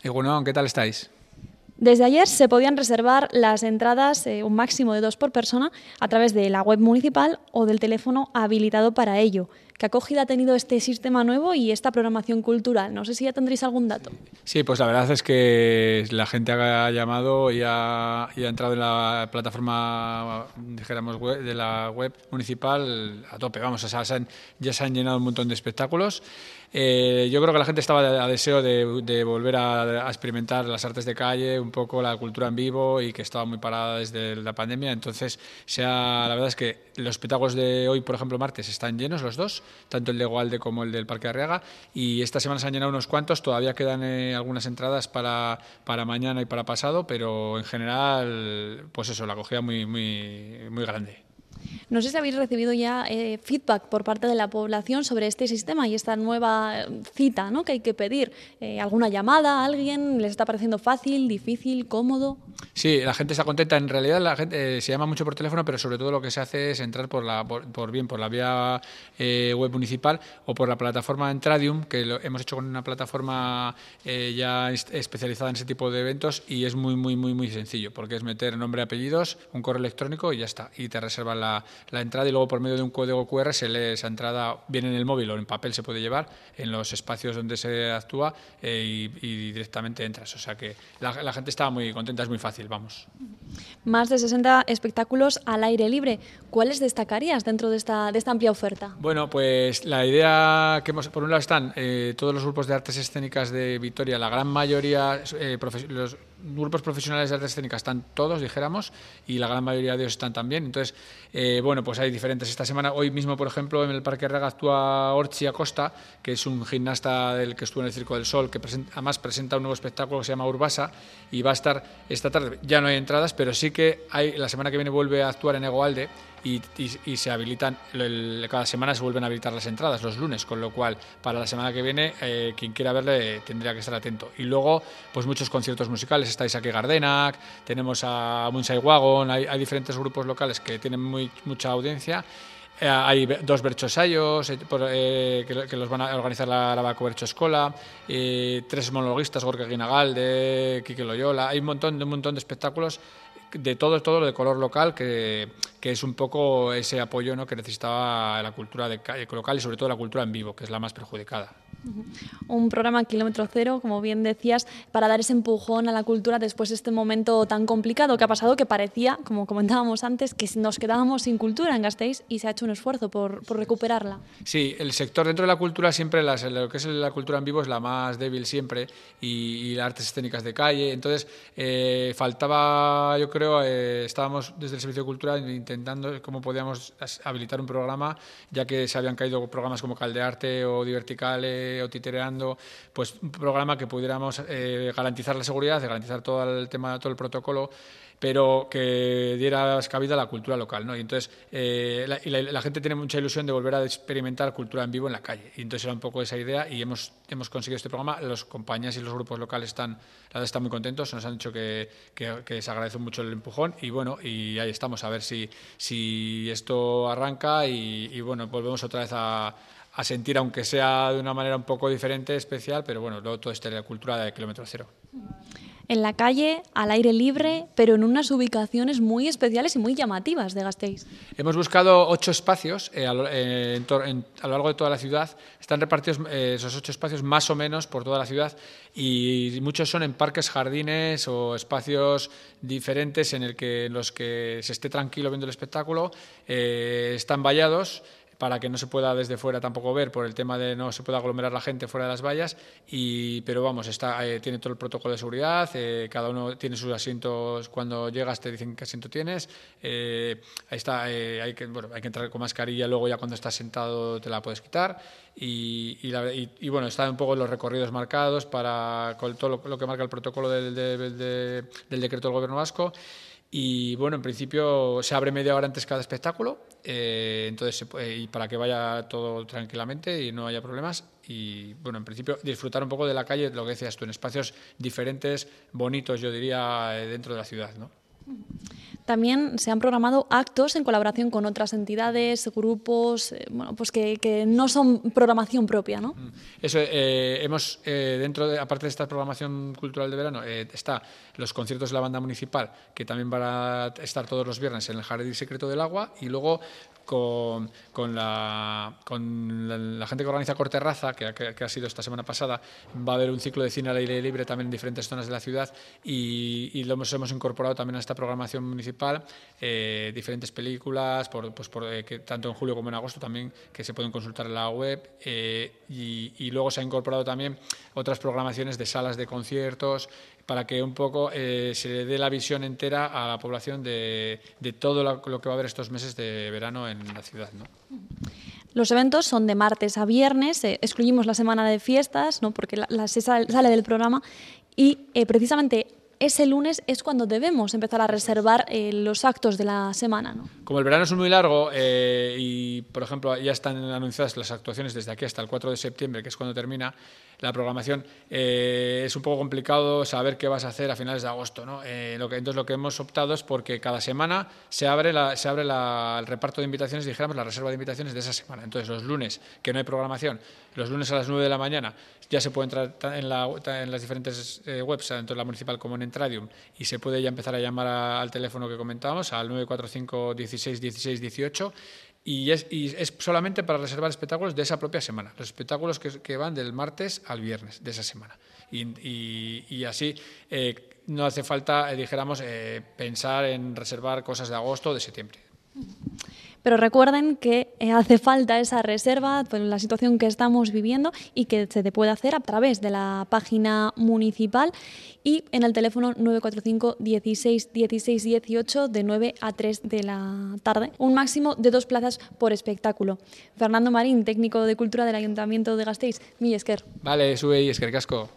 Egunon, ¿qué tal estáis? Desde ayer se podían reservar las entradas, un máximo de 2 por persona, a través de la web municipal o del teléfono habilitado para ello. ¿Qué acogida ha tenido este sistema nuevo y esta programación cultural? No sé si ya tendréis algún dato. Sí, pues la verdad es que la gente ha llamado y ha entrado en la plataforma, dijéramos, de la web municipal a tope. Vamos, o sea, ya se han llenado un montón de espectáculos. Yo creo que la gente estaba a deseo de volver a experimentar las artes de calle, un poco la cultura en vivo, y que estaba muy parada desde la pandemia. Entonces, la verdad es que los espectáculos de hoy, por ejemplo, martes, están llenos los dos, tanto el de Goalde como el del Parque Arriaga, y esta semana se han llenado unos cuantos. Todavía quedan algunas entradas para mañana y para pasado, pero en general, pues eso, la acogida muy grande. No sé si habéis recibido ya feedback por parte de la población sobre este sistema y esta nueva cita, ¿no?, que hay que pedir. ¿Alguna llamada a alguien? ¿Les está pareciendo fácil, difícil, cómodo? Sí, la gente está contenta. En realidad la gente se llama mucho por teléfono, pero sobre todo lo que se hace es entrar por la vía web municipal o por la plataforma Entradium, que lo hemos hecho con una plataforma ya especializada en ese tipo de eventos, y es muy sencillo, porque es meter nombre, apellidos, un correo electrónico y ya está, y te reservan la entrada, y luego por medio de un código QR se lee esa entrada, bien en el móvil o en papel se puede llevar, en los espacios donde se actúa, y directamente entras. O sea que la gente está muy contenta, es muy fácil. Vamos. Más de 60 espectáculos al aire libre. ¿Cuáles destacarías dentro de esta amplia oferta? Bueno, pues la idea que por un lado están todos los grupos de artes escénicas de Vitoria, la gran mayoría, los grupos profesionales de artes escénicas están todos, dijéramos, y la gran mayoría de ellos están también. Entonces, bueno, pues hay diferentes. Esta semana, hoy mismo, por ejemplo, en el Parque Arriaga actúa Orchi Acosta, que es un gimnasta del que estuvo en el Circo del Sol, que además presenta un nuevo espectáculo que se llama Urbasa, y va a estar esta tarde. Ya no hay entradas, pero sí que la semana que viene vuelve a actuar en Egoalde, y se habilitan, cada semana se vuelven a habilitar las entradas los lunes, con lo cual para la semana que viene quien quiera verle tendría que estar atento. Y luego pues muchos conciertos musicales, está Isaac Gardenak, tenemos a Moonside Wagon, hay diferentes grupos locales que tienen mucha audiencia. Hay 2 berchosayos que los van a organizar la Baco Bercho Escola, 3 monologuistas, Gorka Guinagalde, Quique Loyola. Hay un montón de espectáculos de todo lo de color local, que es un poco ese apoyo, ¿no?, que necesitaba la cultura de calle local, y sobre todo la cultura en vivo, que es la más perjudicada. Un programa kilómetro cero, como bien decías, para dar ese empujón a la cultura después de este momento tan complicado que ha pasado, que parecía, como comentábamos antes, que nos quedábamos sin cultura en Gasteiz, y se ha hecho un esfuerzo por recuperarla. Sí, el sector dentro de la cultura siempre, lo que es la cultura en vivo es la más débil siempre, y las artes escénicas de calle. Entonces faltaba, yo creo, estábamos desde el Servicio de Cultura intentando cómo podíamos habilitar un programa, ya que se habían caído programas como Caldearte o Diverticale o Titereando, pues un programa que pudiéramos garantizar la seguridad, garantizar todo el tema, todo el protocolo, pero que diera cabida a la cultura local, ¿no? Y entonces la gente tiene mucha ilusión de volver a experimentar cultura en vivo en la calle, y entonces era un poco esa idea, y hemos conseguido este programa. Las compañías y los grupos locales están muy contentos, nos han dicho que se agradece mucho el empujón, y bueno, y ahí estamos, a ver si esto arranca, y bueno, volvemos otra vez a sentir, aunque sea de una manera un poco diferente, especial, pero bueno, luego toda esta cultura de kilómetro cero. En la calle, al aire libre, pero en unas ubicaciones muy especiales y muy llamativas de Gasteiz. Hemos buscado 8 espacios a lo largo de toda la ciudad. Están repartidos esos 8 espacios más o menos por toda la ciudad, y muchos son en parques, jardines o espacios diferentes en los que se esté tranquilo viendo el espectáculo. Están vallados para que no se pueda desde fuera tampoco ver, por el tema de no se pueda aglomerar la gente fuera de las vallas, pero vamos, tiene todo el protocolo de seguridad, cada uno tiene sus asientos, cuando llegas te dicen qué asiento tienes, ahí está, hay que entrar con mascarilla, luego ya cuando estás sentado te la puedes quitar, y bueno, están un poco los recorridos marcados con todo lo que marca el protocolo del decreto del Gobierno vasco. Y bueno, en principio se abre media hora antes cada espectáculo, entonces y para que vaya todo tranquilamente y no haya problemas. Y bueno, en principio disfrutar un poco de la calle, lo que decías tú, en espacios diferentes, bonitos, yo diría, dentro de la ciudad, ¿no? también se han programado actos en colaboración con otras entidades, grupos, bueno, pues que no son programación propia, ¿no? Eso, hemos, aparte de esta programación cultural de verano, está los conciertos de la banda municipal, que también van a estar todos los viernes en el Jardín Secreto del Agua, y luego con la gente que organiza Corterraza, que ha sido esta semana pasada, va a haber un ciclo de cine al aire libre también en diferentes zonas de la ciudad, y lo hemos incorporado también a esta programación municipal, diferentes películas, que tanto en julio como en agosto también, que se pueden consultar en la web, y luego se ha incorporado también otras programaciones de salas de conciertos, para que un poco se le dé la visión entera a la población de todo lo que va a haber estos meses de verano en la ciudad, ¿no? Los eventos son de martes a viernes, excluimos la semana de fiestas, ¿no? Porque se sale del programa, y precisamente ese lunes es cuando debemos empezar a reservar los actos de la semana, ¿no? Como el verano es muy largo y, por ejemplo, ya están anunciadas las actuaciones desde aquí hasta el 4 de septiembre, que es cuando termina la programación, es un poco complicado saber qué vas a hacer a finales de agosto, ¿no? Entonces lo que hemos optado es porque cada semana se abre el reparto de invitaciones, dijéramos, la reserva de invitaciones de esa semana. Entonces los lunes, que no hay programación, los lunes a las 9 de la mañana ya se puede entrar en las diferentes webs, tanto en la municipal como en Entradium, y se puede ya empezar a llamar al teléfono que comentábamos, al 945 16 16 18, y es solamente para reservar espectáculos de esa propia semana, los espectáculos que van del martes al viernes de esa semana. Y así no hace falta, dijéramos, pensar en reservar cosas de agosto o de septiembre. Pero recuerden que hace falta esa reserva por la situación que estamos viviendo, y que se te puede hacer a través de la página municipal y en el teléfono 945 16 16 18 de 9 a 3 de la tarde. Un máximo de 2 plazas por espectáculo. Fernando Marín, técnico de Cultura del Ayuntamiento de Gasteiz, mila esker. Vale, zuei eskerrik asko.